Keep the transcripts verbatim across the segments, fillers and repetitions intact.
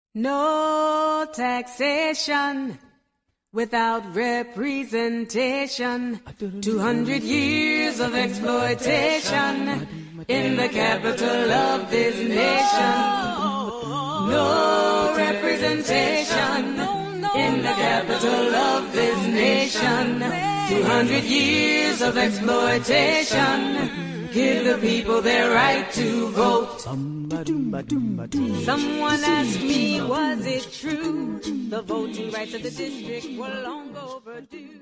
No taxation without representation. Two hundred years of exploitation in the capital of this nation. No representation in the capital of this nation. Two hundred years of exploitation. Give the people their right to vote. Someone asked me, was it true? The voting rights of the district were long overdue.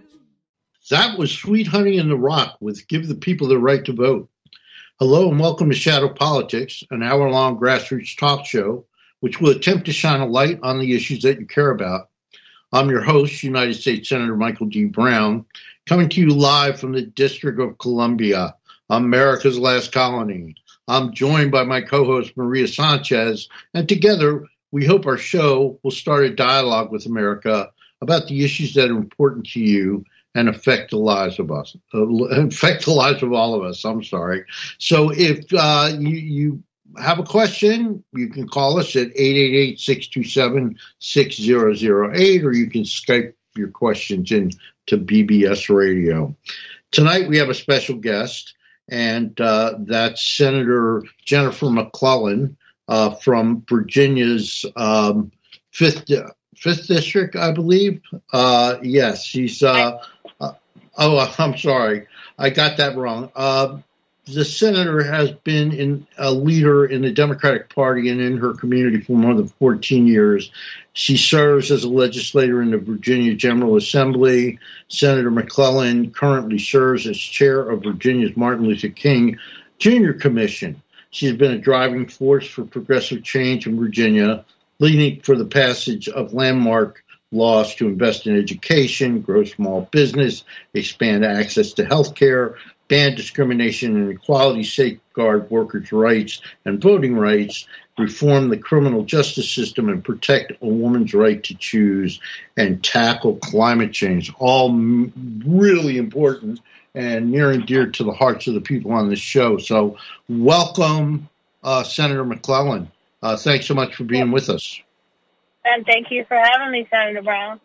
That was Sweet Honey in the Rock with Give the People their Right to Vote. Hello and welcome to Shadow Politics, an hour-long grassroots talk show which will attempt to shine a light on the issues that you care about. I'm your host, United States Senator Michael D. Brown, coming to you live from the District of Columbia, America's last colony. I'm joined by my co-host, Maria Sanchez, and together we hope our show will start a dialogue with America about the issues that are important to you and affect the lives of us, uh, affect the lives of all of us. I'm sorry. So if uh, you, you have a question, you can call us at eight eight eight, six two seven, six zero zero eight, or you can Skype your questions in to B B S Radio. Tonight we have a special guest, and uh, that's Senator Jennifer McClellan uh, from Virginia's um, fifth fifth district, I believe. Uh, yes, she's. Uh, uh, oh, I'm sorry, I got that wrong. Uh, the senator has been in, a leader in the Democratic Party and in her community for more than fourteen years. She serves as a legislator in the Virginia General Assembly. Senator McClellan currently serves as chair of Virginia's Martin Luther King Junior Commission. She has been a driving force for progressive change in Virginia, leading for the passage of landmark laws to invest in education, grow small business, expand access to health care, ban discrimination and equality, safeguard workers' rights and voting rights, reform the criminal justice system, and protect a woman's right to choose, and tackle climate change. All m- really important and near and dear to the hearts of the people on this show. So welcome, uh, Senator McClellan. Uh, thanks so much for being with us. And thank you for having me, Senator Brown.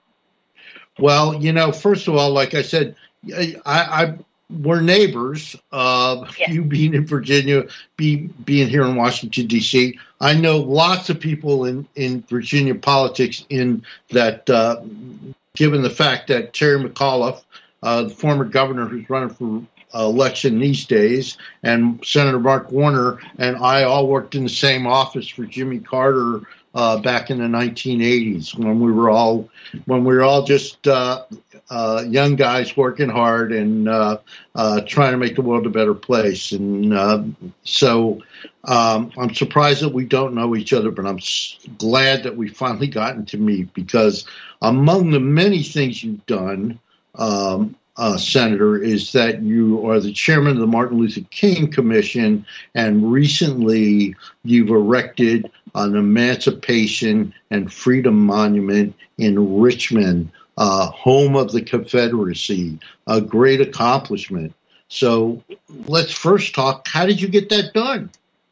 Well, you know, first of all, like I said, I, I we're neighbors. Uh, yes. You being in Virginia, be, being here in Washington, D C I know lots of people in, in Virginia politics in that, uh, given the fact that Terry McAuliffe, uh, the former governor who's running for uh, election these days, and Senator Mark Warner and I all worked in the same office for Jimmy Carter uh, back in the nineteen eighties when we were all when we were all just uh, uh, young guys working hard and uh, uh, trying to make the world a better place. And uh, so um, I'm surprised that we don't know each other, but I'm glad that we finally gotten to meet, because among the many things you've done, um, Uh, Senator, is that you are the chairman of the Martin Luther King Commission, and recently you've erected an Emancipation and Freedom Monument in Richmond, uh, home of the Confederacy, a great accomplishment. So let's first talk, how did you get that done?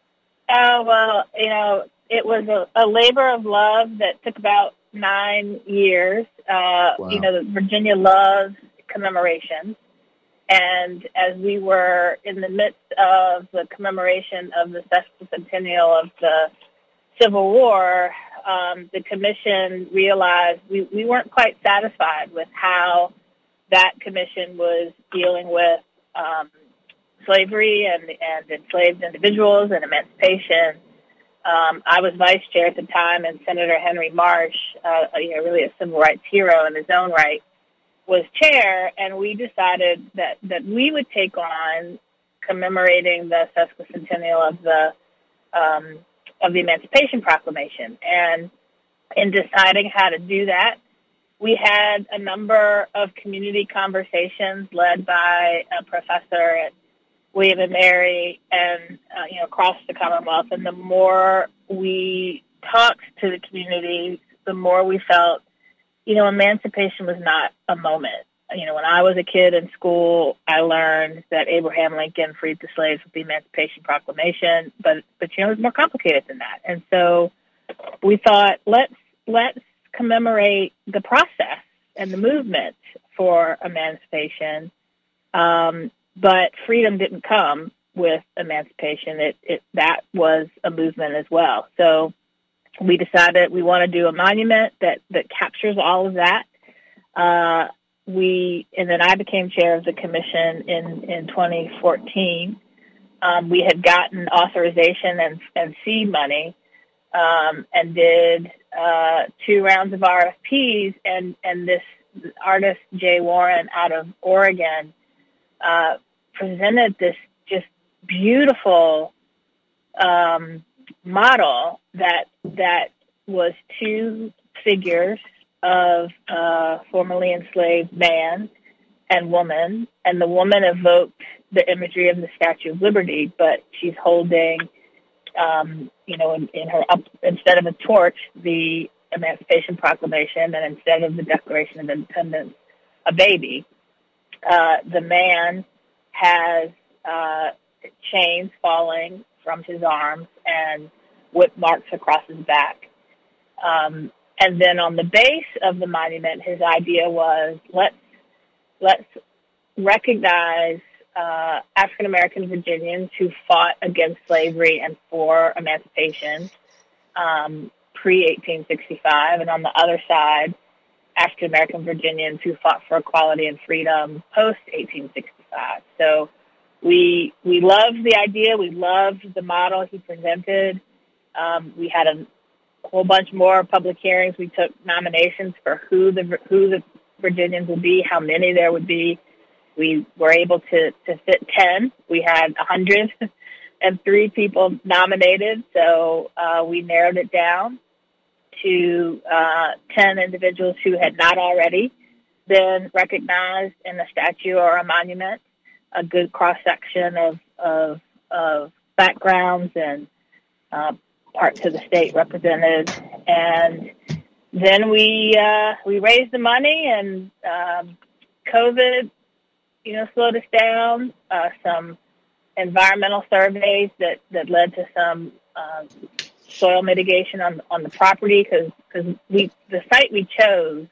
Uh, well, you know, it was a, a labor of love that took about nine years. Uh, wow. You know, Virginia loves commemoration, and as we were in the midst of the commemoration of the sesquicentennial of the Civil War, um, the commission realized we, we weren't quite satisfied with how that commission was dealing with um, slavery and, and enslaved individuals and emancipation. Um, I was vice chair at the time, and Senator Henry Marsh, uh, you know, really a civil rights hero in his own right, was chair, and we decided that, that we would take on commemorating the sesquicentennial of the um, of the Emancipation Proclamation. And in deciding how to do that, we had a number of community conversations led by a professor at William and Mary and uh, you know across the Commonwealth. And the more we talked to the community, the more we felt, you know, emancipation was not a moment. You know, when I was a kid in school, I learned that Abraham Lincoln freed the slaves with the Emancipation Proclamation, but, but you know, it was more complicated than that. And so we thought, let's let's commemorate the process and the movement for emancipation. Um, but freedom didn't come with emancipation. It, it that was a movement as well. So we decided we want to do a monument that, that captures all of that. Uh, we and then I became chair of the commission in, in twenty fourteen. Um, we had gotten authorization and, and seed money um, and did uh, two rounds of R F Ps. And, and this artist, Jay Warren, out of Oregon, uh, presented this just beautiful um, model that that was two figures of uh, formerly enslaved man and woman, and the woman evoked the imagery of the Statue of Liberty, but she's holding, um, you know, in, in her up, instead of a torch, the Emancipation Proclamation, and instead of the Declaration of Independence, a baby. Uh, the man has uh, chains falling from his arms and whip marks across his back. Um, and then on the base of the monument, his idea was let's let's recognize uh, African American Virginians who fought against slavery and for emancipation um, pre eighteen sixty-five, and on the other side, African American Virginians who fought for equality and freedom post eighteen sixty-five. So we we loved the idea. We loved the model he presented. Um, we had a whole bunch more public hearings. We took nominations for who the who the Virginians would be, how many there would be. We were able to, to fit ten. We had one hundred three people nominated, so uh, we narrowed it down to uh, ten individuals who had not already been recognized in a statue or a monument, a good cross-section of, of, of backgrounds and uh, parts of the state represented. And then we uh, we raised the money, and um, COVID, you know, slowed us down. Uh, some environmental surveys that, that led to some uh, soil mitigation on on the property, because because we the site we chose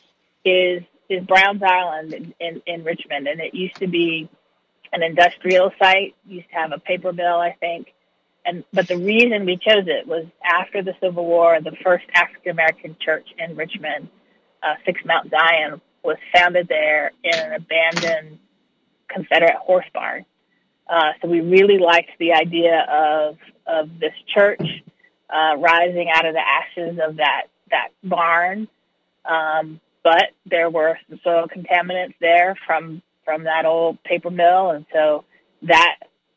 is is Browns Island in, in, in Richmond, and it used to be an industrial site. It used to have a paper mill, I think. And but the reason we chose it was after the Civil War, the first African American church in Richmond, uh, Six Mount Zion, was founded there in an abandoned Confederate horse barn. Uh, so we really liked the idea of of this church uh, rising out of the ashes of that that barn. Um, but there were some soil contaminants there from from that old paper mill, and so that.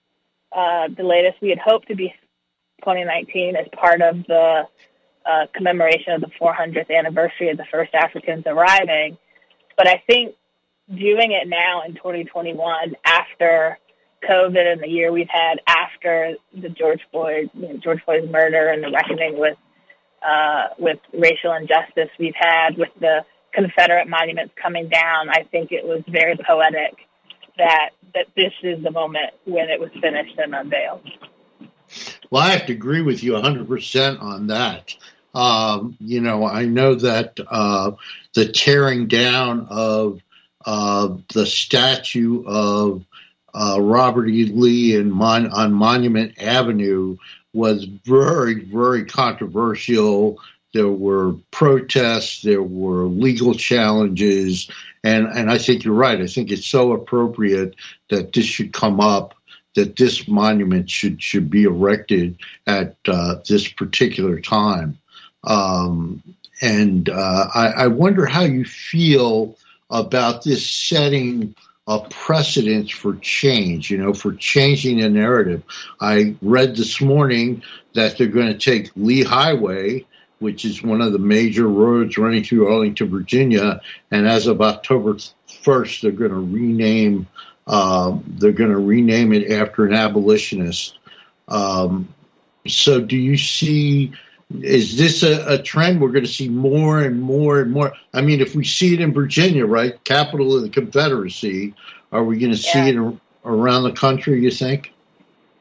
Uh, the latest we had hoped to be twenty nineteen as part of the uh, commemoration of the four hundredth anniversary of the first Africans arriving. But I think doing it now in twenty twenty-one, after COVID and the year we've had after the George Floyd, you know, George Floyd's murder and the reckoning with uh, with racial injustice we've had with the Confederate monuments coming down, I think it was very poetic that that this is the moment when it was finished and unveiled. Well, I have to agree with you one hundred percent on that. Um, you know, I know that uh, the tearing down of uh, the statue of uh, Robert E. Lee in Mon- on Monument Avenue was very, very controversial. There were protests, there were legal challenges, and, and I think you're right. I think it's so appropriate that this should come up, that this monument should, should be erected at uh, this particular time. Um, and uh, I, I wonder how you feel about this setting a precedent for change, you know, for changing the narrative. I read this morning that they're going to take Lee Highway, which is one of the major roads running through Arlington, Virginia, and as of October first, they're going to rename uh, they're going to rename it after an abolitionist. Um, so, do you see? Is this a, a trend we're going to see more and more and more? I mean, if we see it in Virginia, right, capital of the Confederacy, are we going to see yeah. it around the country? You think?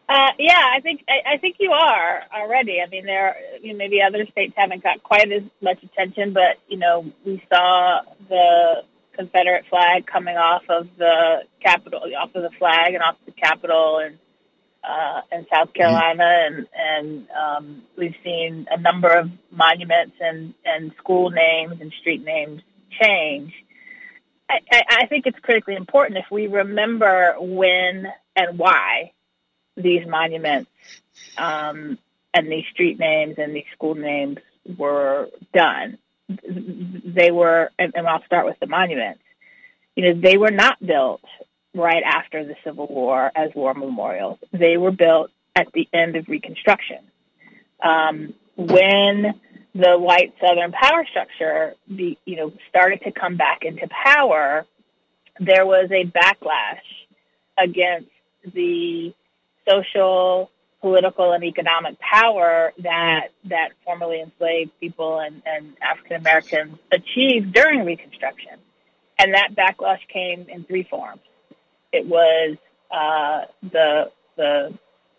Uh, yeah, I think I, I think you are already. I mean, there are, you know, maybe other states haven't got quite as much attention, but you know, we saw the Confederate flag coming off of the Capitol, off of the flag, and off the Capitol, and uh, in South Carolina, and and um, we've seen a number of monuments and, and school names and street names change. I, I, I think it's critically important if we remember when and why these monuments um, and these street names and these school names were done. They were, and, and I'll start with the monuments. You know, they were not built right after the Civil War as war memorials. They were built at the end of Reconstruction. Um, when the white Southern power structure, be, you know, started to come back into power, there was a backlash against the social, political, and economic power that that formerly enslaved people and, and African Americans achieved during Reconstruction. And that backlash came in three forms. It was uh, the the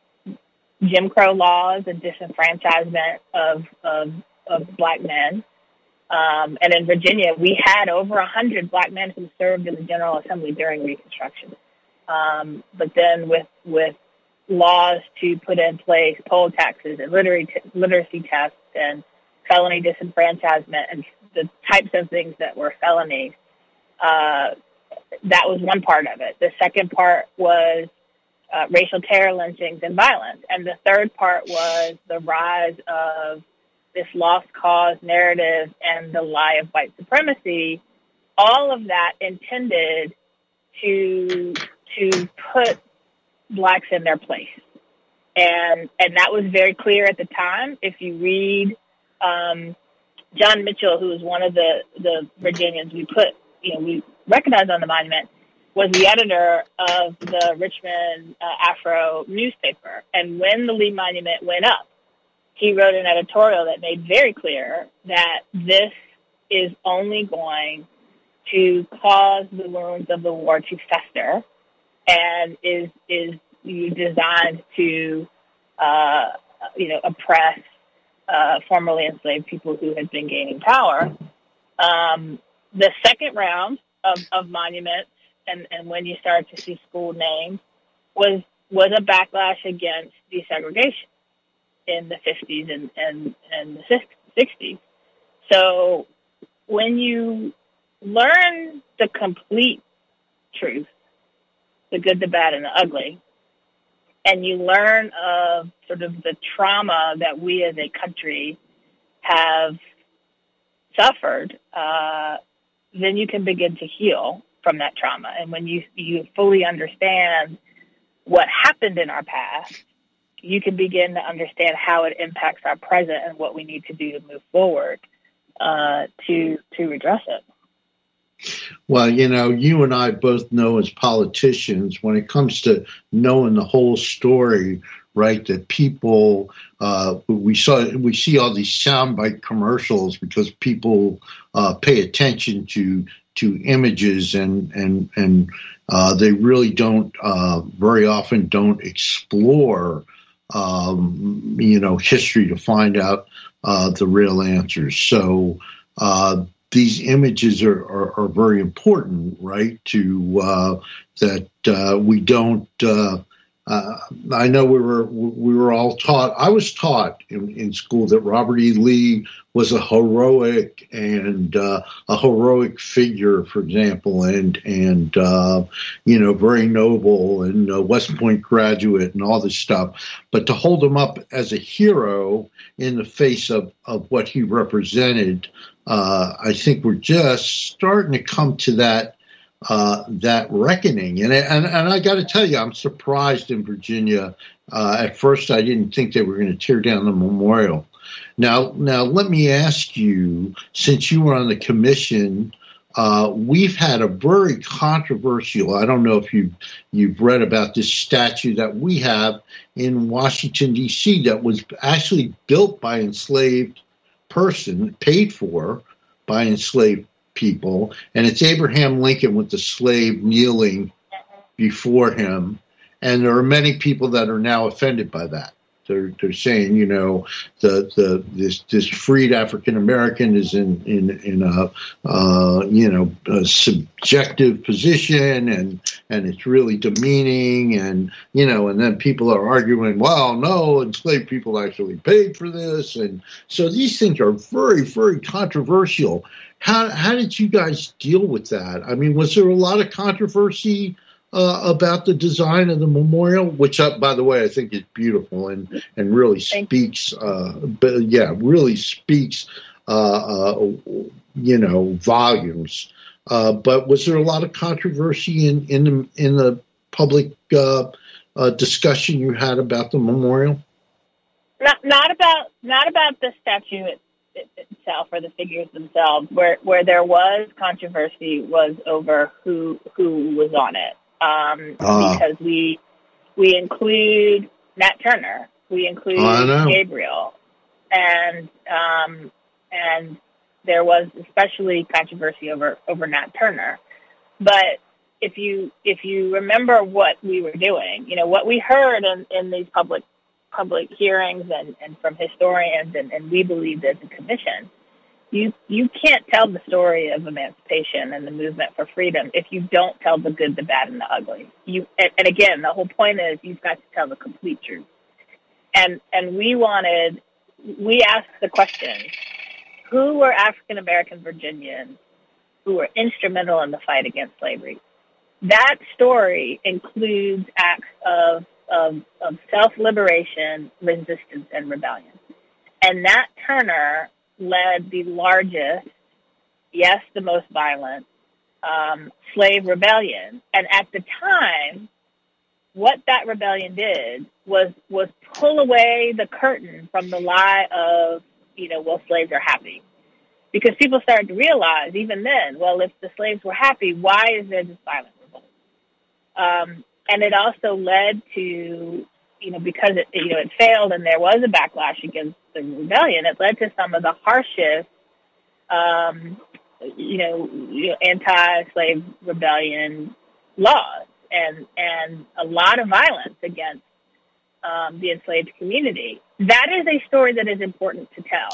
Jim Crow laws and disenfranchisement of of, of black men. Um, and in Virginia, we had over a hundred black men who served in the General Assembly during Reconstruction. Um, but then with with laws to put in place poll taxes and literacy, literacy tests and felony disenfranchisement and the types of things that were felonies. Uh, that was one part of it. The second part was uh, racial terror, lynchings, and violence. And the third part was the rise of this lost cause narrative and the lie of white supremacy. All of that intended to to put blacks in their place. And and that was very clear at the time. If you read um, John Mitchell, who was one of the, the Virginians we put, you know, we recognized on the monument, was the editor of the Richmond uh, Afro newspaper. And when the Lee Monument went up, he wrote an editorial that made very clear that this is only going to cause the wounds of the war to fester, and is is designed to, uh, you know, oppress uh, formerly enslaved people who had been gaining power. Um, the second round of, of monuments, and, and when you start to see school names, was was a backlash against desegregation in the fifties and, and, and the sixties. So when you learn the complete truth, the good, the bad, and the ugly, and you learn of sort of the trauma that we as a country have suffered, uh, then you can begin to heal from that trauma. And when you, you fully understand what happened in our past, you can begin to understand how it impacts our present and what we need to do to move forward uh, to to redress it. Well, you know, you and I both know as politicians, when it comes to knowing the whole story, right, that people, uh, we saw, we see all these soundbite commercials because people uh, pay attention to to images, and and and uh, they really don't uh, very often don't explore, um, you know, history to find out uh, the real answers. So. Uh, These images are, are, are very important, right? To uh, that uh, we don't. Uh, uh, I know we were we were all taught. I was taught in, in school that Robert E. Lee was a heroic and uh, a heroic figure, for example, and and uh, you know, very noble and uh, West Point graduate and all this stuff. But to hold him up as a hero in the face of of what he represented. Uh, I think we're just starting to come to that uh, that reckoning, and and, and I got to tell you, I'm surprised in Virginia. Uh, at first, I didn't think they were going to tear down the memorial. Now, now let me ask you, since you were on the commission, uh, we've had a very controversial. I don't know if you you've read about this statue that we have in Washington D C that was actually built by enslaved person, paid for by enslaved people, and it's Abraham Lincoln with the slave kneeling before him, and there are many people that are now offended by that. They're, they're saying, you know, the the this this freed African American is in in in a uh, you know a subjective position, and and it's really demeaning, and you know, and then people are arguing, well, no, enslaved people actually paid for this, and so these things are very very controversial. How how did you guys deal with that? I mean, was there a lot of controversy Uh, about the design of the memorial, which, uh, by the way, I think is beautiful and, and really speaks, uh, but yeah, really speaks, uh, uh, you know, volumes. Uh, but was there a lot of controversy in in the, in the public uh, uh, discussion you had about the memorial? Not not about not about the statue it, it, itself or the figures themselves. Where where there was controversy was over who who was on it. Um, uh, because we we include Nat Turner, we include Gabriel, and um, and there was especially controversy over, over Nat Turner. But if you if you remember what we were doing, you know what we heard in, in these public public hearings and, and from historians, and, and we believed as a commission. You you can't tell the story of emancipation and the movement for freedom if you don't tell the good, the bad, and the ugly. You and, and again, the whole point is you've got to tell the complete truth. And and we wanted, we asked the question: who were African American Virginians who were instrumental in the fight against slavery? That story includes acts of of, of self-liberation, resistance, and rebellion. And Nat Turner led the largest, yes, the most violent, um, slave rebellion. And at the time, what that rebellion did was was pull away the curtain from the lie of, you know, well, slaves are happy. Because people started to realize, even then, well, if the slaves were happy, why is there this violent revolt? Um, and it also led to, you know, because it, you know, it failed and there was a backlash against the rebellion, it led to some of the harshest, um, you know, you know, anti-slave rebellion laws and and a lot of violence against um, the enslaved community. That is a story that is important to tell.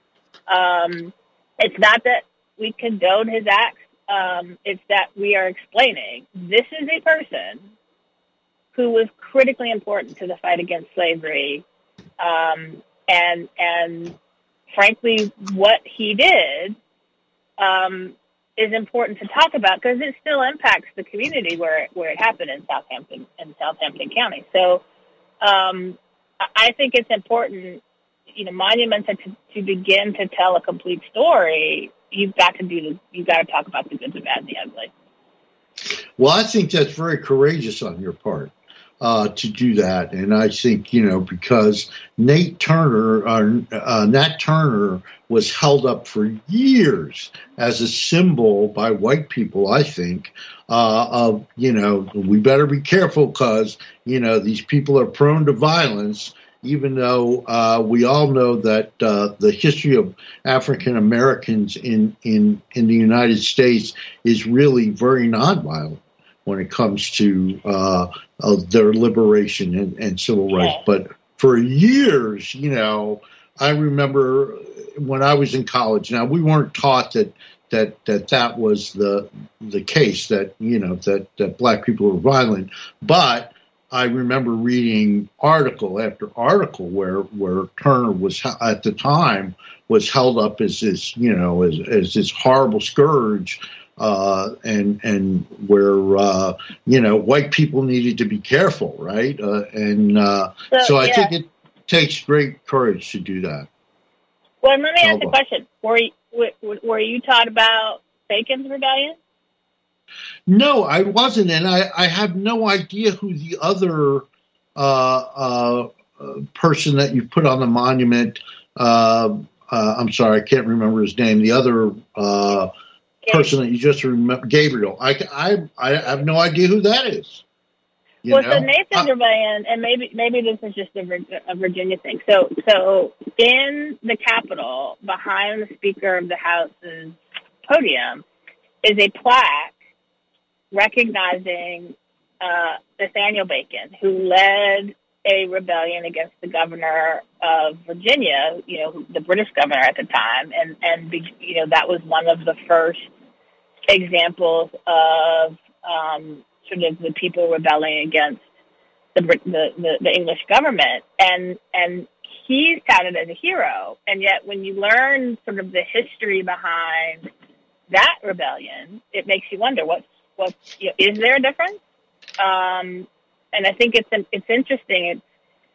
Um, it's not that we condone his acts. Um, it's that we are explaining this is a person who was critically important to the fight against slavery. Um, and, and frankly, what he did um, is important to talk about because it still impacts the community where, where it happened in Southampton, in Southampton County. So um, I think it's important, you know, monuments to, to begin to tell a complete story. You've got to do the, you've got to talk about the good, the bad, and the ugly. Well, I think that's very courageous on your part uh, to do that, and I think, you know, because Nate Turner, uh, uh, Nat Turner, was held up for years as a symbol by white people. I think uh, of, you know, we better be careful because, you know, these people are prone to violence. Even though uh, we all know that uh, the history of African Americans in, in in the United States is really very nonviolent when it comes to uh, uh, their liberation and, and civil rights. But for years, you know, I remember when I was in college. Now, we weren't taught that that that, that was the the case, that, you know, that, that black people were violent, but I remember reading article after article where, where Turner was at the time was held up as this, you know, as, as this horrible scourge, uh, and and where uh, you know, white people needed to be careful, right? Uh, and uh, so, so I yeah. think it takes great courage to do that. Well, let me ask you a question: Were you, were you taught about Bacon's rebellion? No, I wasn't, and I, I have no idea who the other uh, uh, person that you put on the monument. Uh, uh, I'm sorry, I can't remember his name. The other uh, person that you just remember, Gabriel. I, I, I have no idea who that is. You well, know? so Nathan's uh, rebellion, and maybe maybe this is just a, a Virginia thing. So, so in the Capitol, behind the Speaker of the House's podium, is a plaque recognizing uh, Nathaniel Bacon, who led a rebellion against the governor of Virginia, you know, the British governor at the time. And, and you know, that was one of the first examples of um, sort of the people rebelling against the, the, the, the English government. And, and he's touted as a hero. And yet when you learn sort of the history behind that rebellion, it makes you wonder, what's, what's, you know, is there a difference? Um, and I think it's it's interesting. It's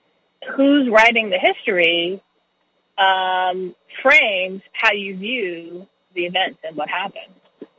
who's writing the history um, frames how you view the events and what happened.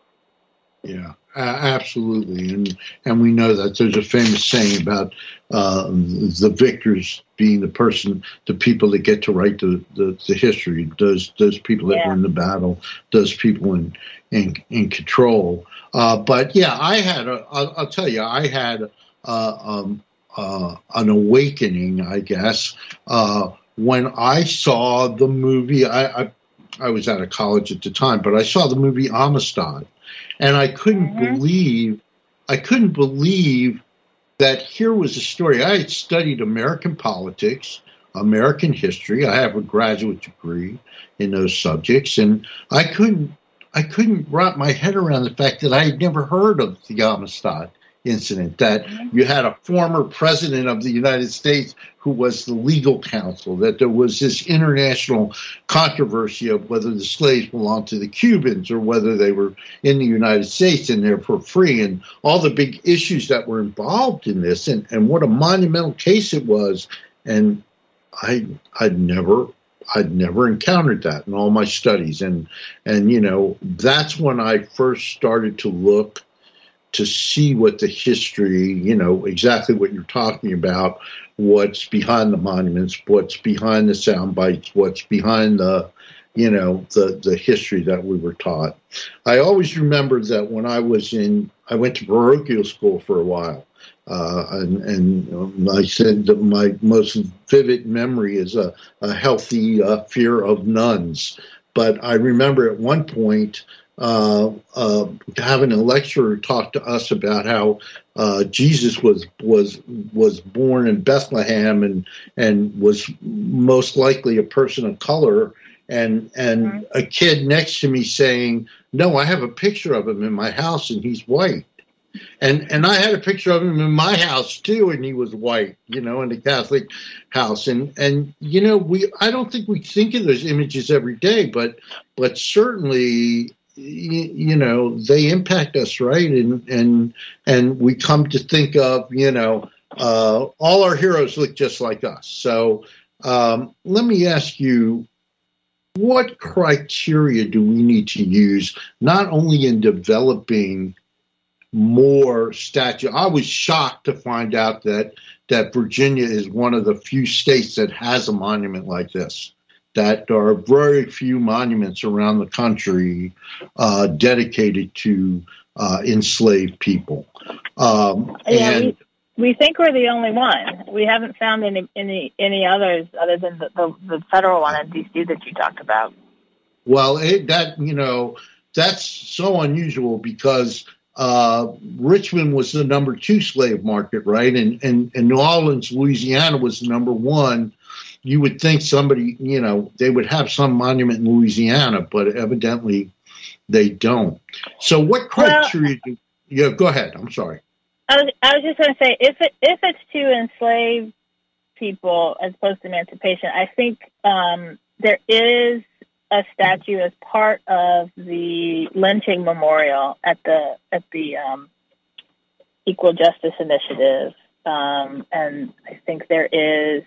Yeah, uh, absolutely, and and we know that there's a famous saying about uh, the victors being the person, the people that get to write the, the, the history. Those those people that yeah. win the battle, those people in in, in control. Uh, but yeah, I had a. I'll, I'll tell you, I had uh, um, uh, an awakening, I guess, uh, when I saw the movie. I, I I was out of college at the time, but I saw the movie Amistad. And I couldn't mm-hmm. believe, I couldn't believe that here was a story. I had studied American politics, American history. I have a graduate degree in those subjects, and I couldn't, I couldn't wrap my head around the fact that I had never heard of the Amistad incident, that you had a former president of the United States who was the legal counsel, that there was this international controversy of whether the slaves belonged to the Cubans or whether they were in the United States and therefore free, and all the big issues that were involved in this, and, and what a monumental case it was. And I, I'd never, I'd never encountered that in all my studies. And, and, you know, that's when I first started to look to see what the history, you know, exactly what you're talking about, what's behind the monuments, what's behind the sound bites, what's behind the, you know, the, the history that we were taught. I always remember that when I was in, I went to parochial school for a while. Uh, and, and I said that my most vivid memory is a, a healthy uh, fear of nuns. But I remember at one point, Uh, uh, having a lecturer talk to us about how uh, Jesus was was was born in Bethlehem and and was most likely a person of color, and and mm-hmm. a kid next to me saying, "No, I have a picture of him in my house and he's white," and and I had a picture of him in my house too, and he was white, you know, in the Catholic house, and and you know we I don't think we think of those images every day, but but certainly. You know, they impact us, right? And and and we come to think of, you know, uh, all our heroes look just like us. So um, let me ask you, what criteria do we need to use, not only in developing more statues? I was shocked to find out that that Virginia is one of the few states that has a monument like this. That there are very few monuments around the country uh, dedicated to uh, enslaved people. Um, yeah, and we, we think we're the only one. We haven't found any any, any others other than the, the, the federal one in D C that you talked about. Well, it, that you know that's so unusual because uh, Richmond was the number two slave market, right? And, and and New Orleans, Louisiana, was the number one. You would think somebody, you know, they would have some monument in Louisiana, but evidently they don't. So what criteria well, do yeah, go ahead. I'm sorry. I was, I was just going to say, if it, if it's to enslave people as opposed to emancipation, I think um, there is a statue as part of the lynching memorial at the at the um, Equal Justice Initiative. Um, and I think there is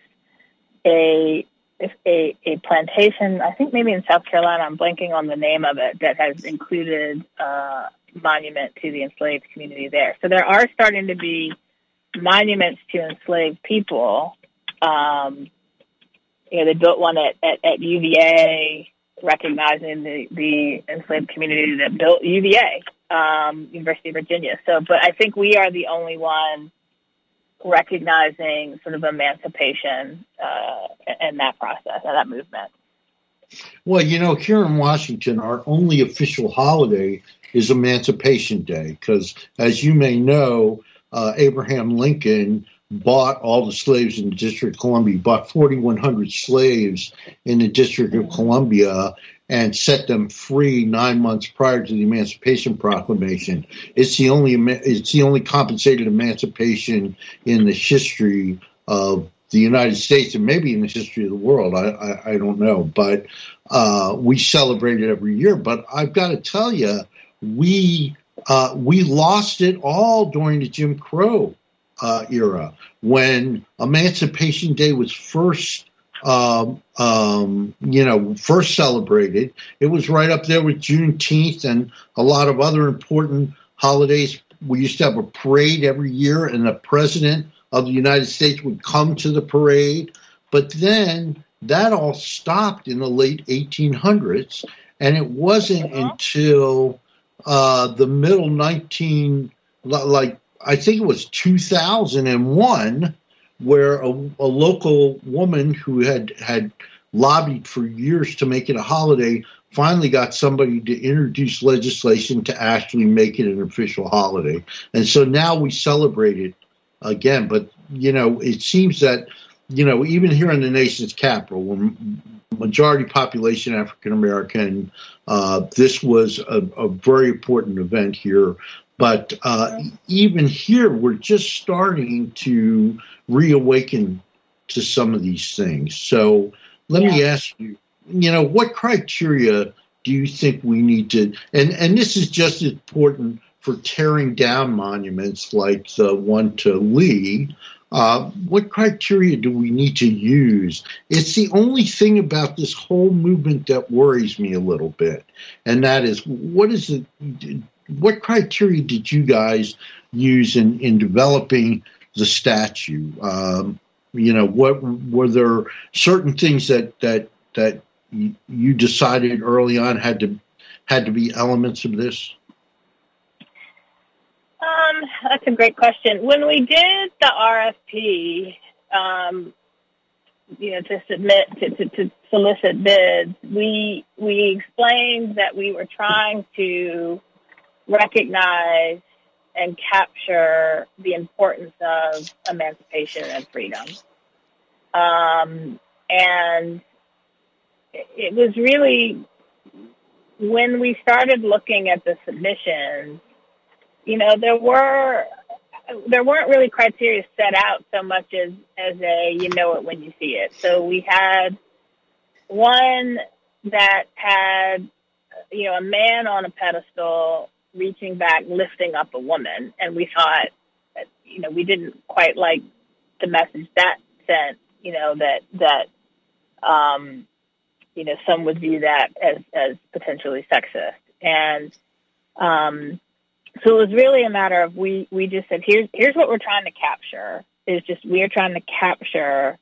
A, a a plantation, I think maybe in South Carolina, I'm blanking on the name of it, that has included a uh, monument to the enslaved community there. So there are starting to be monuments to enslaved people. Um, you know, they built one at, at, at U V A, recognizing the, the enslaved community that built U V A, um, University of Virginia. So, but I think we are the only one recognizing sort of emancipation uh, and that process and that movement. Well, you know, here in Washington, our only official holiday is Emancipation Day, because as you may know, uh, Abraham Lincoln bought all the slaves in the District of Columbia, bought forty-one hundred slaves in the District of Columbia and set them free nine months prior to the Emancipation Proclamation. It's the only it's the only compensated emancipation in the history of the United States and maybe in the history of the world. I, I, I don't know, but uh, we celebrate it every year. But I've got to tell you, we uh, we lost it all during the Jim Crow uh, era when Emancipation Day was first, um, um, you know, first celebrated. It was right up there with Juneteenth and a lot of other important holidays. We used to have a parade every year, and the president of the United States would come to the parade. But then that all stopped in the late eighteen hundreds, and it wasn't until uh, the middle nineteen, like I think it was two thousand one, where a, a local woman who had had lobbied for years to make it a holiday finally got somebody to introduce legislation to actually make it an official holiday. And so now we celebrate it again. But, you know, it seems that, you know, even here in the nation's capital, where majority population African-American, uh, this was a, a very important event here. But uh, even here, we're just starting to reawaken to some of these things. So let yeah. me ask you, you know, what criteria do you think we need to, and, and this is just as important for tearing down monuments like the one to Lee, uh, what criteria do we need to use? It's the only thing about this whole movement that worries me a little bit, and that is, what is it, what criteria did you guys use in, in developing the statue? Um, you know, what were there certain things that that that you decided early on had to had to be elements of this? Um, that's a great question. When we did the R F P, um, you know, to submit to, to, to solicit bids, we we explained that we were trying to recognize and capture the importance of emancipation and freedom. Um, and it was really when we started looking at the submissions, you know, there were there weren't really criteria set out so much as, as a you know it when you see it. So we had one that had, you know, a man on a pedestal reaching back, lifting up a woman. And we thought, that, you know, we didn't quite like the message that sent, you know, that, that, um, you know, some would view that as, as potentially sexist. And, um, so it was really a matter of, we, we just said, here's, here's what we're trying to capture is just, we are trying to capture,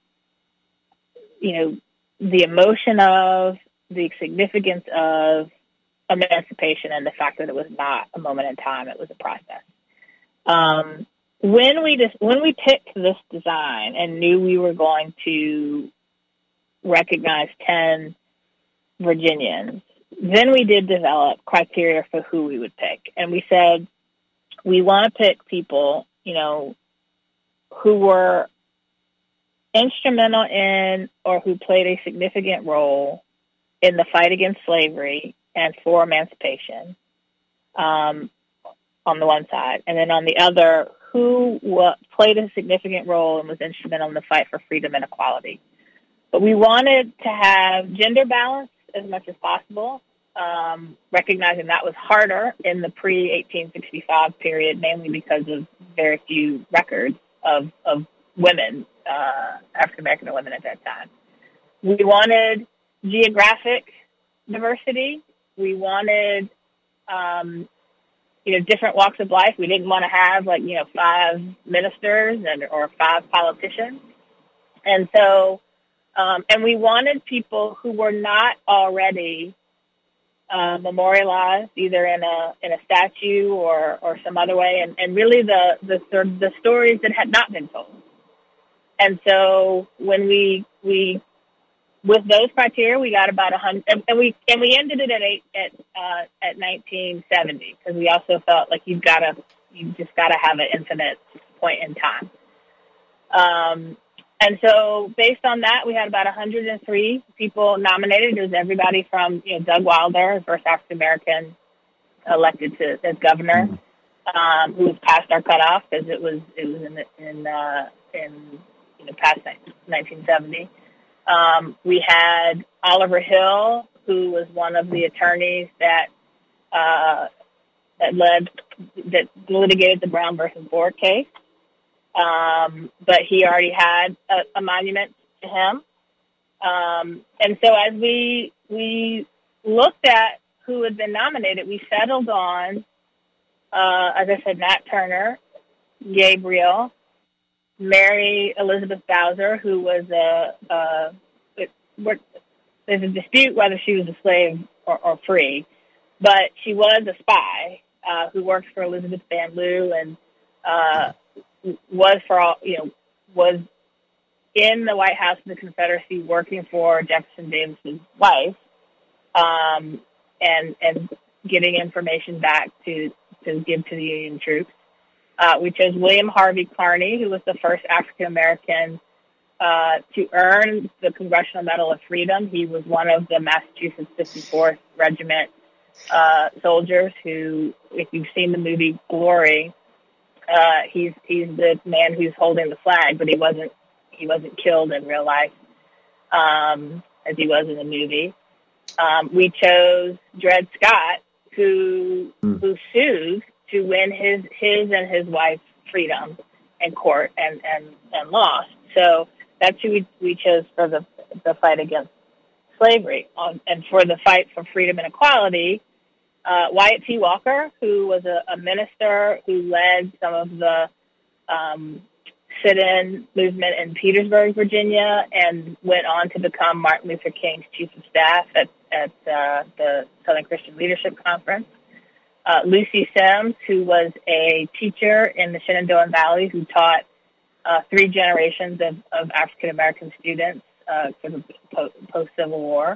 you know, the emotion of, the significance of emancipation and the fact that it was not a moment in time, it was a process. Um, when we just, when we picked this design and knew we were going to recognize ten Virginians, then we did develop criteria for who we would pick. And we said, we want to pick people, you know, who were instrumental in or who played a significant role in the fight against slavery and for emancipation, um, on the one side. And then on the other, who w- played a significant role and was instrumental in the fight for freedom and equality. But we wanted to have gender balance as much as possible, um, recognizing that was harder in the pre-eighteen sixty-five period, mainly because of very few records of, of women, uh, African-American women at that time. We wanted geographic diversity. We wanted, um, you know, different walks of life. We didn't want to have, like, you know, five ministers and or five politicians. And so, um, and we wanted people who were not already uh, memorialized, either in a in a statue or, or some other way, and, and really the the the stories that had not been told. And so when we we with those criteria, we got about a hundred, and, and we and we ended it at eight, at uh, at nineteen seventy, because we also felt like you've got to you just got to have an infinite point in time. Um, and so based on that, we had about one hundred three people nominated. It was everybody from, you know, Doug Wilder, first African-American elected to as governor, um, who was past our cutoff because it was it was in in uh, in you know past nineteen seventy. Um, we had Oliver Hill, who was one of the attorneys that uh, that led that litigated the Brown versus Board case, um, but he already had a, a monument to him. Um, and so as we we looked at who had been nominated, we settled on, uh, as I said, Nat Turner, Gabriel, Mary Elizabeth Bowser, who was a, a it, there's a dispute whether she was a slave or, or free, but she was a spy uh, who worked for Elizabeth Van Lew and uh, was for all you know was in the White House of the Confederacy working for Jefferson Davis's wife. Um, and and getting information back to, to give to the Union troops. Uh, we chose William Harvey Carney, who was the first African-American uh, to earn the Congressional Medal of Freedom. He was one of the Massachusetts fifty-fourth Regiment uh, soldiers who, if you've seen the movie Glory, uh, he's he's the man who's holding the flag, but he wasn't he wasn't killed in real life um, as he was in the movie. Um, we chose Dred Scott, who mm. who sued to win his his and his wife's freedom in court and, and, and lost. So that's who we, we chose for the the fight against slavery. Um, and for the fight for freedom and equality, uh, Wyatt T. Walker, who was a, a minister who led some of the um, sit-in movement in Petersburg, Virginia, and went on to become Martin Luther King's chief of staff at, at uh, the Southern Christian Leadership Conference. Uh, Lucy Sims, who was a teacher in the Shenandoah Valley, who taught uh, three generations of, of African-American students uh, for the post-Civil War.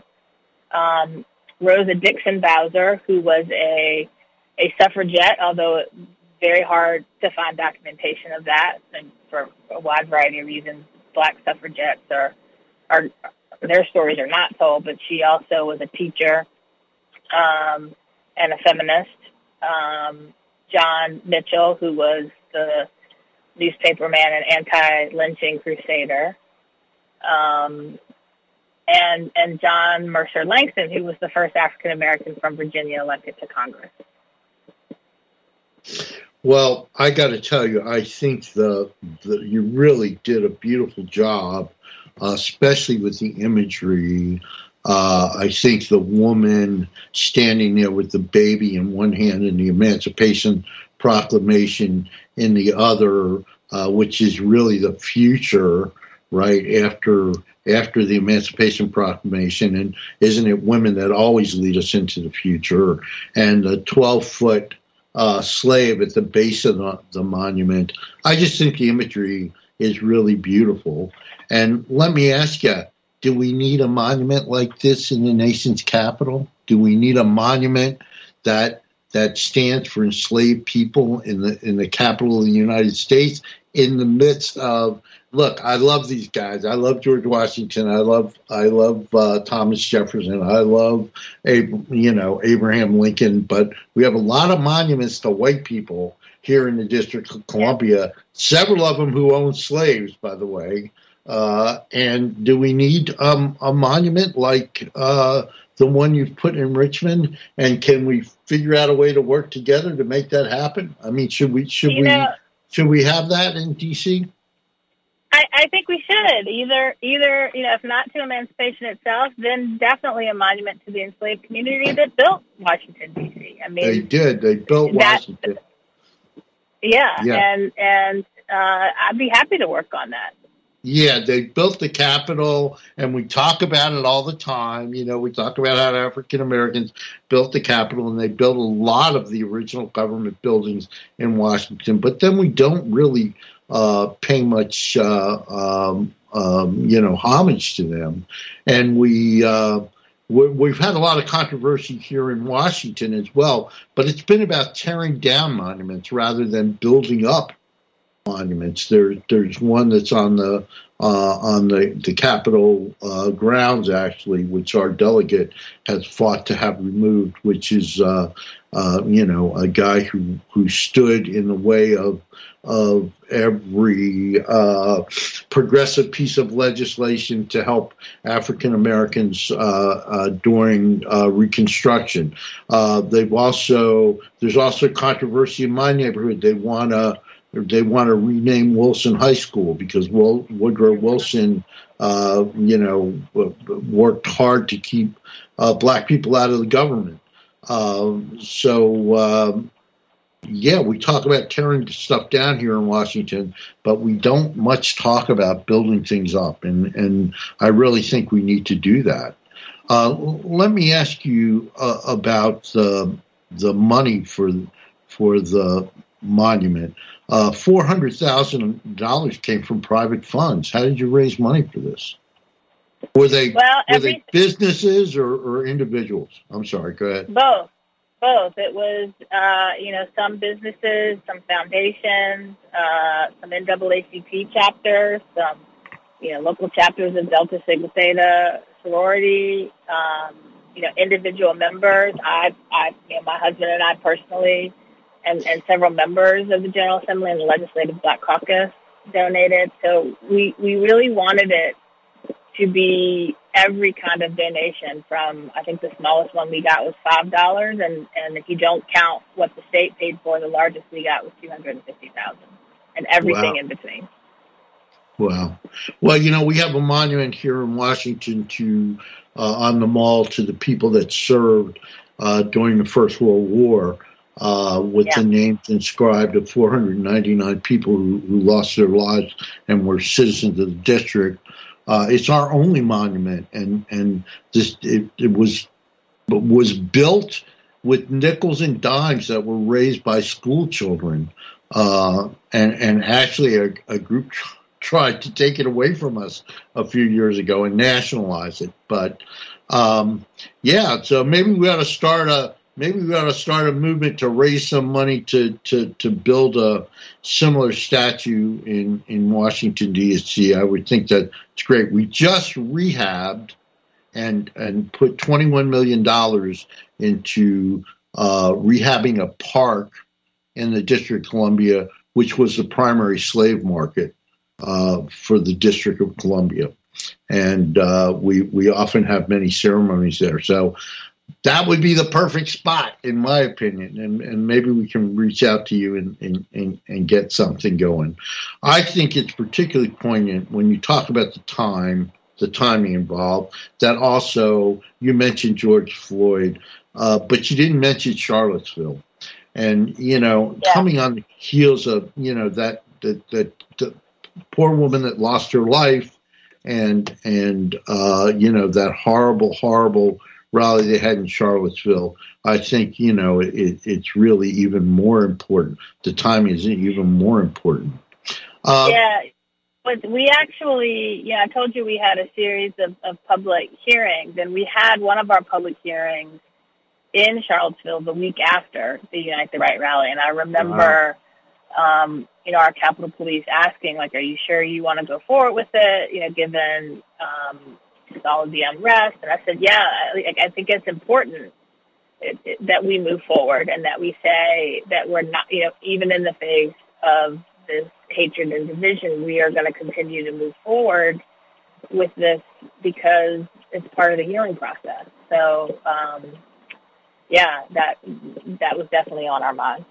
Um, Rosa Dixon Bowser, who was a a suffragette, although it, very hard to find documentation of that, and for a wide variety of reasons. Black suffragettes are, are their stories are not told, but she also was a teacher um, and a feminist. Um, John Mitchell, who was the newspaperman and anti-lynching crusader, um, and and John Mercer Langston, who was the first African American from Virginia elected to Congress. Well, I got to tell you, I think the, the you really did a beautiful job, uh, especially with the imagery. Uh, I think the woman standing there with the baby in one hand and the Emancipation Proclamation in the other, uh, which is really the future, right, after after the Emancipation Proclamation. And isn't it women that always lead us into the future? And the twelve-foot uh, slave at the base of the, the monument. I just think the imagery is really beautiful. And let me ask you, do we need a monument like this in the nation's capital? Do we need a monument that that stands for enslaved people in the in the capital of the United States in the midst of, look, I love these guys. I love George Washington. I love I love uh, Thomas Jefferson. I love Ab- you know Abraham Lincoln. But we have a lot of monuments to white people here in the District of Columbia. Several of them who owned slaves, by the way. Uh, and do we need um, a monument like uh, the one you've put in Richmond? And can we figure out a way to work together to make that happen? I mean, should we should you we know, should we have that in D C? I, I think we should. Either either you know, if not to emancipation itself, then definitely a monument to the enslaved community that built Washington D C. I mean, they did. They built that, Washington. Yeah, yeah. and and uh, I'd be happy to work on that. Yeah, they built the Capitol, and we talk about it all the time. You know, we talk about how African Americans built the Capitol, and they built a lot of the original government buildings in Washington. But then we don't really uh, pay much, uh, um, um, you know, homage to them. And we uh, we we've had a lot of controversy here in Washington as well. But it's been about tearing down monuments rather than building up monuments. There, there's one that's on the uh, on the the Capitol uh, grounds, actually, which our delegate has fought to have removed, which is uh, uh, you know a guy who who stood in the way of of every uh, progressive piece of legislation to help African Americans uh, uh, during uh, Reconstruction. Uh, they've also there's also controversy in my neighborhood. They want to they want to rename Wilson High School because Will, Woodrow Wilson, uh, you know, worked hard to keep uh, black people out of the government. Uh, so. Um, Yeah, we talk about tearing stuff down here in Washington, but we don't much talk about building things up, and, and I really think we need to do that. Uh, let me ask you uh, about the the money for for the monument. Uh, Four hundred thousand dollars came from private funds. How did you raise money for this? Were they well, were every, they businesses or, or individuals? I'm sorry. Go ahead. Both. Both. It was, uh, you know, some businesses, some foundations, uh, some N double A C P chapters, some, you know, local chapters of Delta Sigma Theta sorority, um, you know, individual members. I, I, you know, my husband and I personally, and, and several members of the General Assembly and the Legislative Black Caucus donated. So we, we really wanted it to be every kind of donation from, I think the smallest one we got was five dollars, and, and if you don't count what the state paid for, the largest we got was two hundred fifty thousand dollars, and everything wow. in between. Wow. Well, you know, we have a monument here in Washington to uh, on the mall to the people that served uh, during the First World War uh, with yeah. the names inscribed of four hundred ninety-nine people who, who lost their lives and were citizens of the district. Uh, it's our only monument, and and this it, it was was built with nickels and dimes that were raised by school children, uh, and and actually a, a group tr- tried to take it away from us a few years ago and nationalize it. But um, yeah, so maybe we ought to start a maybe we ought to start a movement to raise some money to to to build a similar statue in, in Washington, D C. I would think that it's great. We just rehabbed and and put twenty-one million dollars into uh, rehabbing a park in the District of Columbia, which was the primary slave market uh, for the District of Columbia. And uh, we, we often have many ceremonies there. So that would be the perfect spot, in my opinion, and, and maybe we can reach out to you and, and, and, and get something going. I think it's particularly poignant when you talk about the time, the timing involved, that also you mentioned George Floyd, uh, but you didn't mention Charlottesville. And, you know, yeah. coming on the heels of, you know, that, that, that, that poor woman that lost her life and, and uh, you know, that horrible, horrible rally they had in Charlottesville, I think, you know, it, it's really even more important. The timing is even more important. Uh, yeah, but we actually, yeah, I told you we had a series of, of public hearings, and we had one of our public hearings in Charlottesville the week after the Unite the Right rally. And I remember, wow. um, you know, our Capitol Police asking, like, are you sure you want to go forward with it, you know, given um, all of the unrest? And I said, yeah, I, I think it's important it, it, that we move forward and that we say that we're not, you know, even in the face of this hatred and division, we are going to continue to move forward with this because it's part of the healing process. So, um, yeah, that that was definitely on our mind.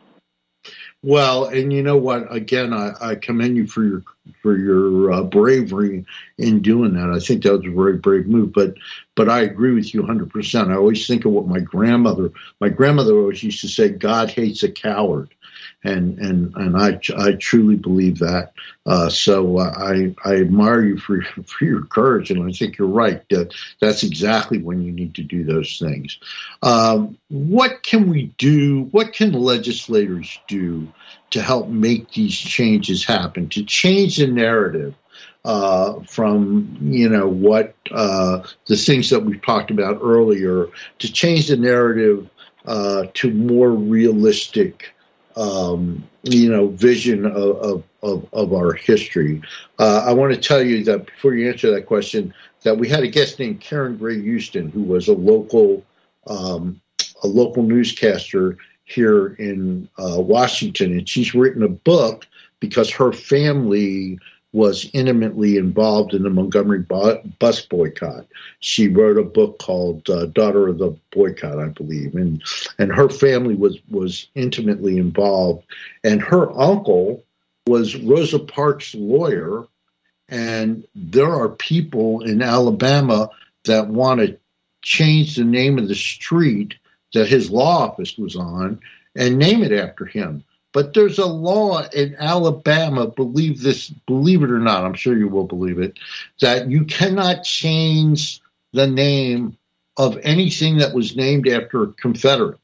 Well, and you know what? Again, I, I commend you for your for your uh, bravery in doing that. I think that was a very brave move. But but I agree with you one hundred percent. I always think of what my grandmother my grandmother always used to say: "God hates a coward," and and and I I truly believe that. Uh, so uh, I I admire you for for your courage, and I think you're right. That that's exactly when you need to do those things. Um, what can we do? What can legislators do to help make these changes happen? To change the narrative uh, from you know what uh, the things that we've talked about earlier, to change the narrative uh, to more realistic um, you know, vision of, of, of, of our history. Uh, I want to tell you that before you answer that question, that we had a guest named Karen Gray Houston, who was a local um, a local newscaster here in uh, Washington, and she's written a book because her family was intimately involved in the Montgomery bu- bus boycott. She wrote a book called uh, Daughter of the Boycott, I believe, and and her family was was intimately involved. And her uncle was Rosa Parks' lawyer, and there are people in Alabama that want to change the name of the street that his law office was on and name it after him. But there's a law in Alabama, believe this, believe it or not, I'm sure you will believe it, that you cannot change the name of anything that was named after a Confederate.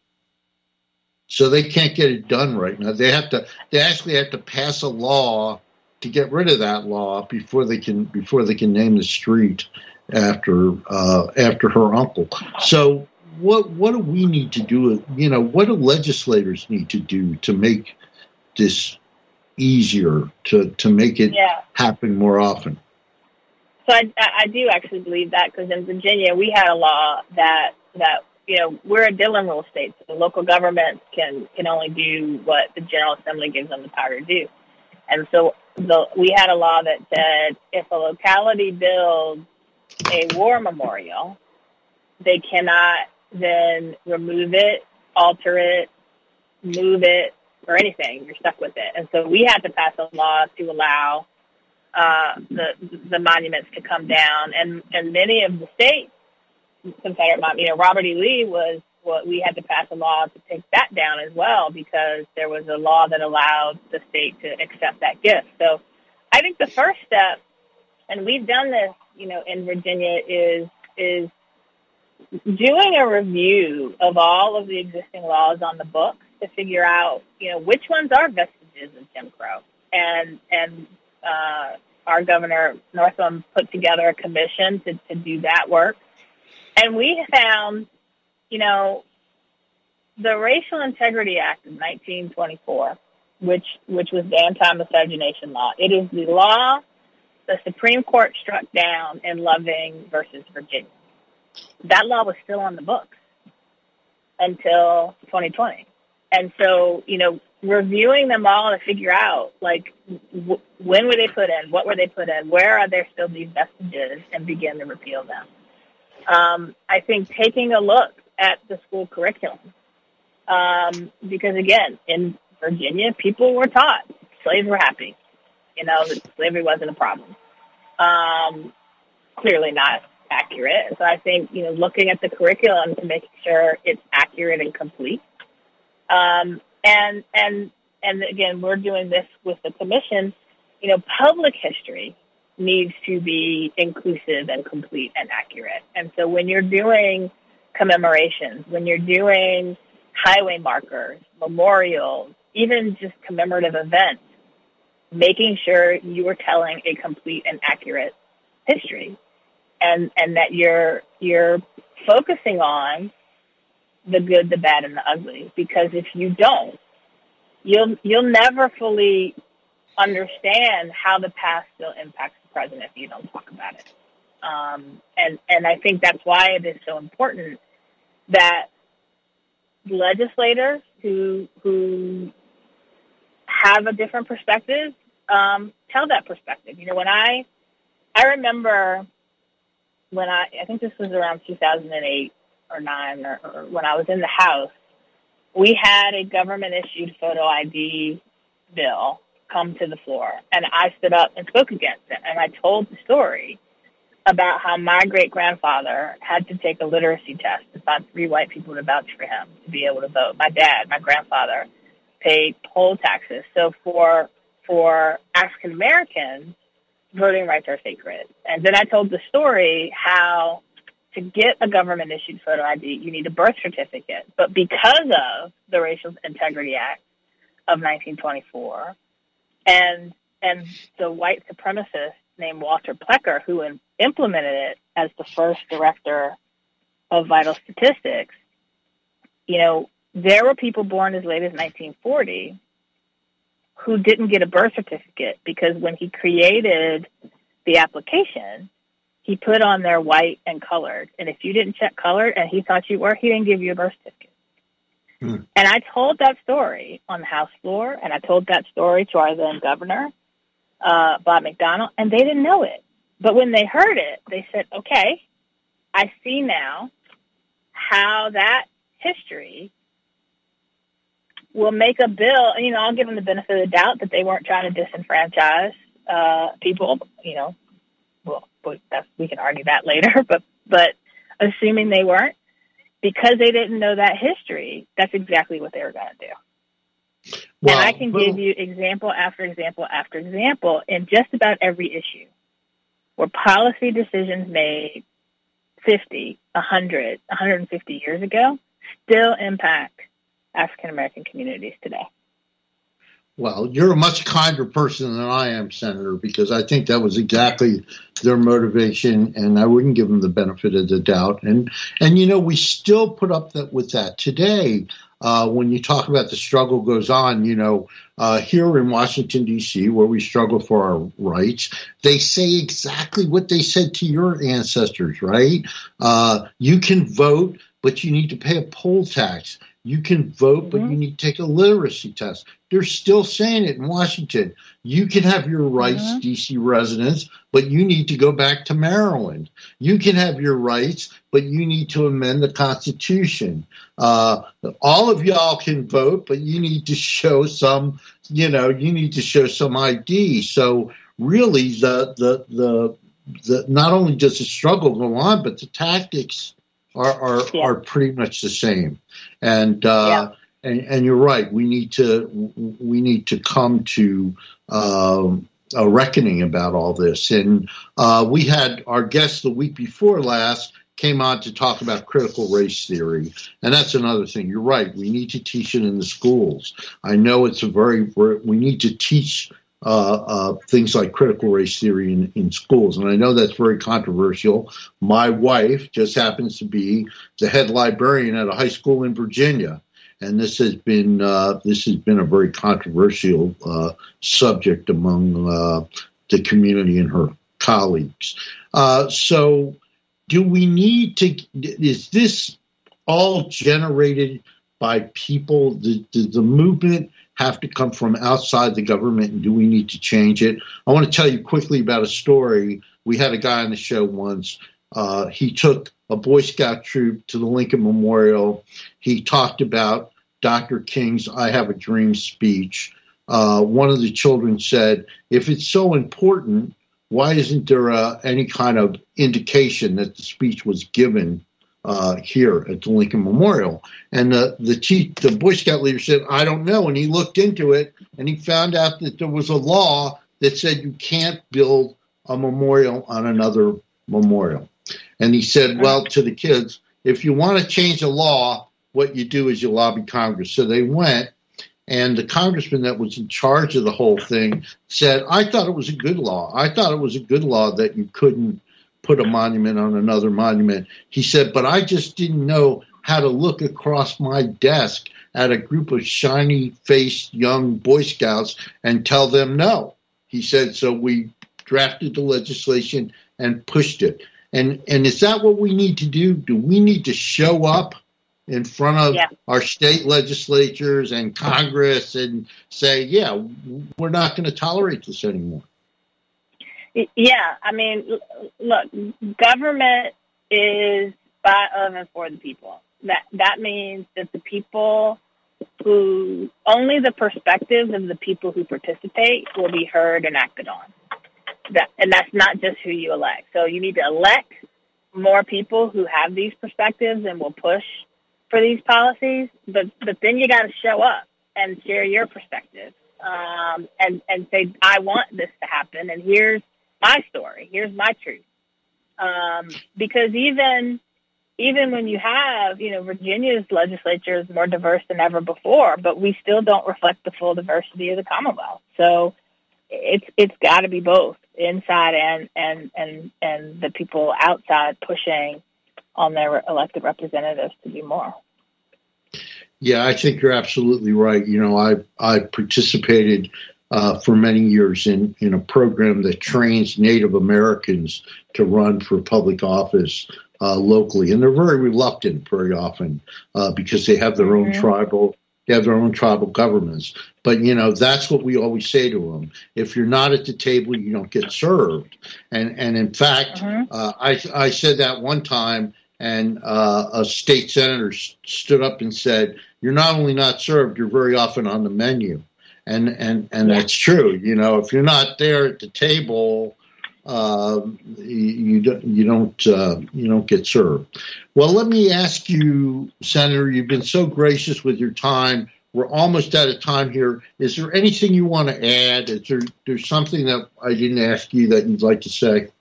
So they can't get it done right now. They have to, they actually have to pass a law to get rid of that law before they can, before they can name the street after, uh, after her uncle. So what, what do we need to do? You know, what do legislators need to do to make this easier, to, to make it yeah. happen more often? So I, I do actually believe that, because in Virginia we had a law that that you know we're a Dillon Rule state, so the local governments can can only do what the General Assembly gives them the power to do, and so the, we had a law that said if a locality builds a war memorial, they cannot then remove it, alter it, move it, or anything. You're stuck with it. And so we had to pass a law to allow uh, the the monuments to come down. And, and many of the states, Confederate monuments, you know, Robert E. Lee was what we had to pass a law to take that down as well, because there was a law that allowed the state to accept that gift. So I think the first step, and we've done this, you know, in Virginia, is is doing a review of all of the existing laws on the books to figure out, you know, which ones are vestiges of Jim Crow. And and uh, our Governor Northam put together a commission to, to do that work. And we found, you know, the Racial Integrity Act of nineteen twenty-four, which which was the anti-miscegenation law. It is the law the Supreme Court struck down in Loving versus Virginia. That law was still on the books until twenty twenty. And so, you know, reviewing them all to figure out, like, w- when were they put in? What were they put in? Where are there still these vestiges? And begin to repeal them. Um, I think taking a look at the school curriculum, um, because, again, in Virginia, people were taught slaves were happy. You know, that slavery wasn't a problem. Um, clearly not accurate. So I think, you know, looking at the curriculum to make sure it's accurate and complete. Um, and, and, and again, we're doing this with the commission. You know, public history needs to be inclusive and complete and accurate. And so when you're doing commemorations, when you're doing highway markers, memorials, even just commemorative events, making sure you are telling a complete and accurate history, and and that you're you're focusing on the good, the bad, and the ugly. Because if you don't, you'll you'll never fully understand how the past still impacts the present if you don't talk about it. Um, and and I think that's why it is so important that legislators who who have a different perspective um, tell that perspective. You know, when I I remember when I, I think this was around two thousand eight or nine, or, or when I was in the House, we had a government-issued photo I D bill come to the floor, and I stood up and spoke against it, and I told the story about how my great-grandfather had to take a literacy test to find three white people to vouch for him to be able to vote. My dad, my grandfather, paid poll taxes. So for for African-Americans, voting rights are sacred. And then I told the story how to get a government-issued photo I D, you need a birth certificate. But because of the Racial Integrity Act of nineteen twenty-four and and the white supremacist named Walter Plecker, who in, implemented it as the first director of vital statistics, you know, there were people born as late as nineteen forty who didn't get a birth certificate because when he created the application, he put on there white and colored. And if you didn't check colored and he thought you were, he didn't give you a birth certificate. Hmm. And I told that story on the House floor, and I told that story to our then governor, uh, Bob McDonnell, and they didn't know it. But when they heard it, they said, okay, I see now how that history will make a bill. You know, I'll give them the benefit of the doubt that they weren't trying to disenfranchise uh, people. You know, well, that's, we can argue that later. But but assuming they weren't, because they didn't know that history, that's exactly what they were going to do. Well, and I can well, give you example after example after example in just about every issue where policy decisions made fifty, one hundred, one hundred fifty years ago still impact African-American communities today. Well, you're a much kinder person than I am, Senator, because I think that was exactly their motivation, and I wouldn't give them the benefit of the doubt. And, and you know, we still put up that with that today. Uh, when you talk about the struggle goes on, you know, uh, here in Washington, D C, where we struggle for our rights, they say exactly what they said to your ancestors, right? Uh, you can vote, but you need to pay a poll tax. You can vote, mm-hmm. but you need to take a literacy test. They're still saying it in Washington. You can have your rights, mm-hmm. D C residents, but you need to go back to Maryland. You can have your rights, but you need to amend the Constitution. Uh, all of y'all can vote, but you need to show some, you know, you need to show some I D. So really, the the the, the not only does the struggle go on, but the tactics are are, yeah. are pretty much the same. And, uh, yeah. and and you're right. We need to we need to come to um, a reckoning about all this. And uh, we had our guest the week before last came on to talk about critical race theory, and that's another thing. You're right. We need to teach it in the schools. I know it's a very we need to teach uh, uh, things like critical race theory in, in schools, and I know that's very controversial. My wife just happens to be the head librarian at a high school in Virginia, and this has been uh, this has been a very controversial uh, subject among uh, the community and her colleagues. Uh, so, do we need to? Is this all generated by people? Does the, the movement have to come from outside the government, and do we need to change it? I want to tell you quickly about a story. We had a guy on the show once. Uh, he took a Boy Scout troop to the Lincoln Memorial. He talked about Doctor King's I Have a Dream speech. Uh, one of the children said, if it's so important, why isn't there uh, any kind of indication that the speech was given uh, here at the Lincoln Memorial? And the the, chief, the Boy Scout leader said, I don't know. And he looked into it, and he found out that there was a law that said you can't build a memorial on another memorial. And he said, well, to the kids, if you want to change the law, what you do is you lobby Congress. So they went, and the congressman that was in charge of the whole thing said, I thought it was a good law. I thought it was a good law that you couldn't put a monument on another monument. He said, but I just didn't know how to look across my desk at a group of shiny-faced young Boy Scouts and tell them no. He said, so we drafted the legislation and pushed it. And and is that what we need to do? Do we need to show up in front of yeah. our state legislatures and Congress and say, yeah, we're not going to tolerate this anymore? Yeah, I mean, look, government is by, of, and for the people. That that means that the people who, only the perspectives of the people who participate will be heard and acted on. That, and that's not just who you elect. So you need to elect more people who have these perspectives and will push for these policies, but but then you got to show up and share your perspective um, and, and say, I want this to happen, and here's my story, here's my truth. Um, because even even when you have, you know, Virginia's legislature is more diverse than ever before, but we still don't reflect the full diversity of the Commonwealth. So it's it's got to be both inside and, and, and, and the people outside pushing on their elected representatives to do more. Yeah, I think you're absolutely right. You know, I I participated uh, for many years in, in a program that trains Native Americans to run for public office uh, locally, and they're very reluctant very often uh, because they have their mm-hmm. own tribal they have their own tribal governments. But you know, that's what we always say to them: if you're not at the table, you don't get served. And and in fact, mm-hmm. uh, I I said that one time. And uh, a state senator stood up and said, "You're not only not served, you're very often on the menu," and and and that's true. You know, if you're not there at the table, uh, you, you don't you don't uh, you don't get served. Well, let me ask you, Senator. You've been so gracious with your time. We're almost out of time here. Is there anything you want to add? Is there there's something that I didn't ask you that you'd like to say?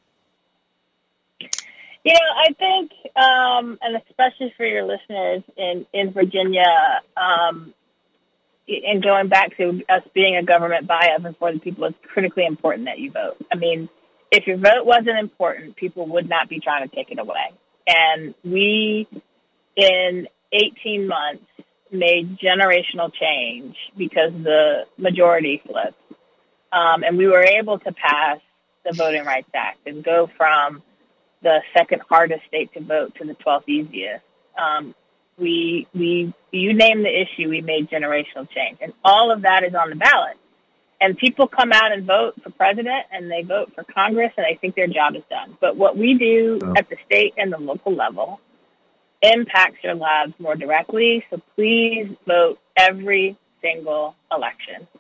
You know, I think, um, and especially for your listeners in, in Virginia, um, and going back to us being a government by, of, and for the people, it's critically important that you vote. I mean, if your vote wasn't important, people would not be trying to take it away. And we, in eighteen months, made generational change because the majority flipped. Um, and we were able to pass the Voting Rights Act and go from the second hardest state to vote to the twelfth easiest. Um, we, we, you name the issue, we made generational change. And all of that is on the ballot. And people come out and vote for president, and they vote for Congress, and they think their job is done. But what we do oh. at the state and the local level impacts your lives more directly. So please vote every single election.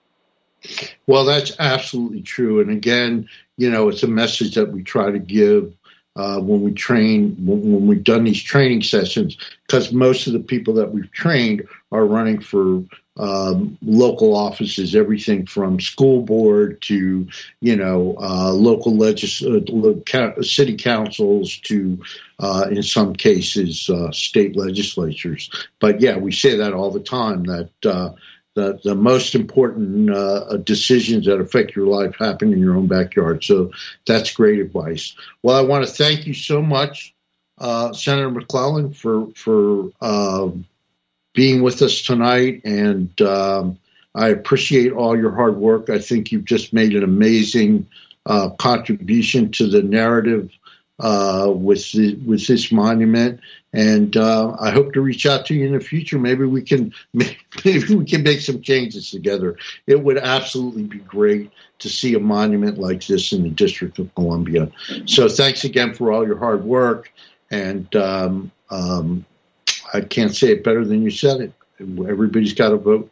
Well, that's absolutely true. And again, you know, it's a message that we try to give Uh, when we train, when, when we've done these training sessions, because most of the people that we've trained are running for um, local offices, everything from school board to, you know, uh, local legis- uh, city councils to, uh, in some cases, uh, state legislatures. But yeah, we say that all the time, that uh, The, the most important uh, decisions that affect your life happen in your own backyard. So that's great advice. Well, I want to thank you so much, uh, Senator McClellan, for for uh, being with us tonight. And um, I appreciate all your hard work. I think you've just made an amazing uh, contribution to the narrative uh, with the, with this monument. And uh, I hope to reach out to you in the future. Maybe we can maybe we can make some changes together. It would absolutely be great to see a monument like this in the District of Columbia. So thanks again for all your hard work. And um, um, I can't say it better than you said it. Everybody's got to vote.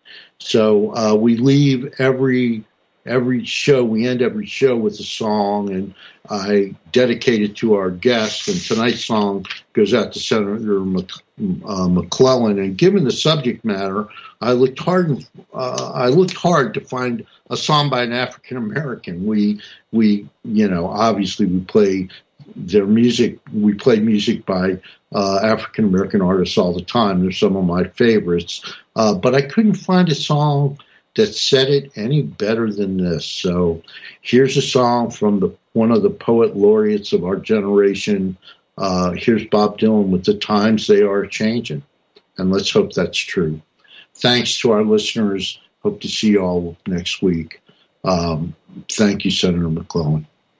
So uh, we leave every every show, we end every show with a song, and I dedicate it to our guest. And tonight's song goes out to Senator Mc, uh, McClellan. And given the subject matter, I looked hard. Uh, I looked hard to find a song by an African American. We we you know obviously we play their music. We play music by uh, African American artists all the time. They're some of my favorites, uh, but I couldn't find a song that said it any better than this. So here's a song from the one of the poet laureates of our generation. Uh, here's Bob Dylan with The Times They Are Changing. And let's hope that's true. Thanks to our listeners. Hope to see you all next week. Um, thank you, Senator McClellan.